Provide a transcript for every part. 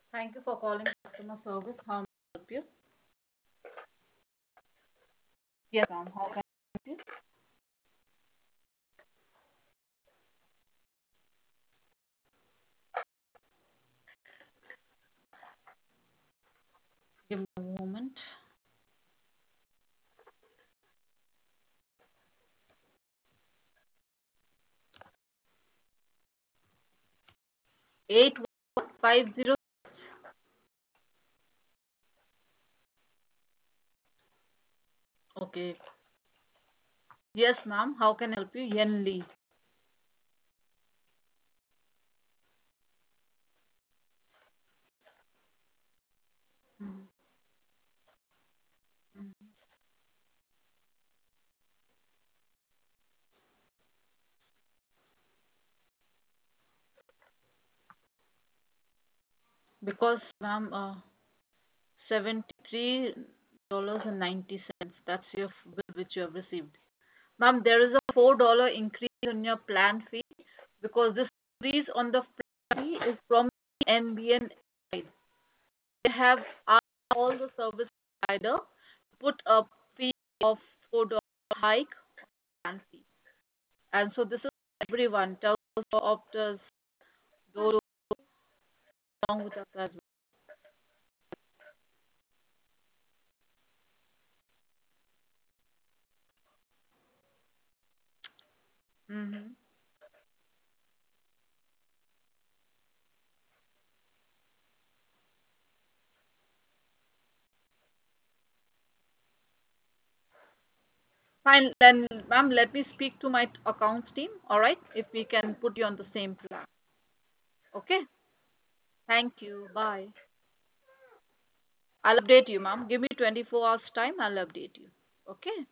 Thank you for calling customer service. How may I help you? Yes, ma'am. How can I help you? Give me a moment. 8150. Okay. Yes, ma'am. How can I help you? Yen Lee. Mhm, mhm. Because, ma'am, $73.90. That's your bill which you have received. Ma'am, there is a $4 increase in your plan fee because this increase on the plan fee is from the NBN side. They have asked all the service provider to put a fee of $4 hike plan fee. And so this is everyone, telcos, Optus, those along with us as well. Fine, then, ma'am, let me speak to my accounts team, all right, if we can put you on the same plan. Okay? Thank you. Bye. I'll update you, ma'am. Give me 24 hours time, I'll update you. Okay?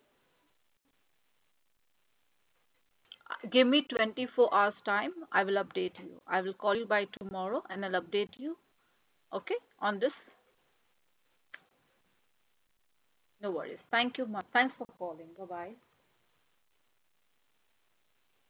Give me 24 hours time, I will update you. I will call you by tomorrow and I'll update you. Okay? On this. No worries. Thank you, ma'am. Thanks for calling. Bye-bye.